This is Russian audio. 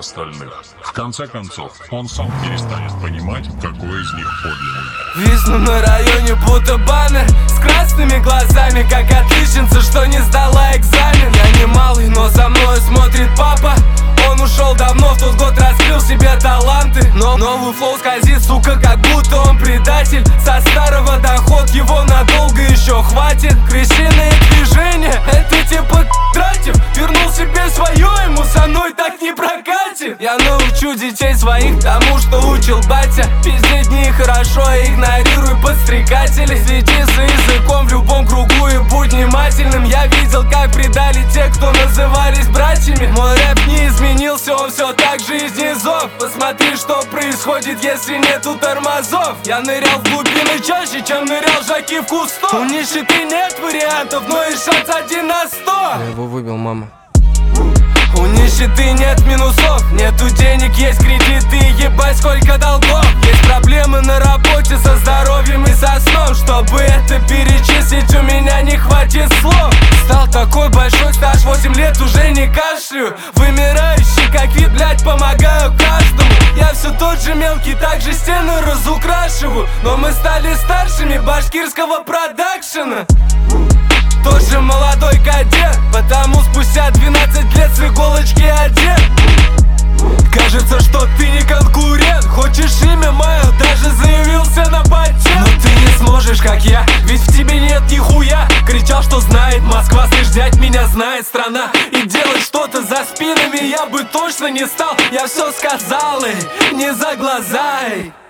остальных. В конце концов, он сам перестанет понимать, какой из них подлинный. Висну на районе будто баннер с красными глазами, как отличница, что не сдала экзамен. Я не малый, но за мной смотрит папа. Он ушел давно, в тот год раскрыл в себе таланты. Но новый флоу скользит, сука, как будто он предатель. Со старого доход его надолго еще хватит. Крысиные движения, это типа тратив. Вернул себе свое, ему со мной так не прокатит. Я научу детей своих тому, что учил батя. Пиздеть нехорошо, игнорируй подстрекателей. Следи за языком в любом кругу и будь внимательным. Я видел, как предали те, кто назывались братьями. Мой рэп не изменился, он все так же из низов. Посмотри, что происходит, если нету тормозов. Я нырял в глубины чаще, чем нырял жаки в кустов. У нищеты нет вариантов, но и шанс 1 на 100. Я его выбил, мама. У нищеты нет минусов, нету денег, есть кредиты, ебать сколько долгов. Есть проблемы на работе со здоровьем и со сном. Чтобы это перечислить, у меня не хватит слов. Стал такой большой, стаж 8 лет, уже не кашлю. Вымирающий, как вид, блять, помогаю каждому. Я все тот же мелкий, так же стены разукрашиваю. Но мы стали старшими башкирского продакшена. Тот же молодой кадет, потому спустя 12 лет с иголочки одет. Кажется, что ты не конкурент. Хочешь имя мое, даже заявился на патент. Но ты не сможешь, как я, ведь в тебе нет нихуя. Кричал, что знает Москва, слышь, дядь, меня знает страна. И делать что-то за спинами я бы точно не стал. Я все сказал, эй, не за глаза, эй.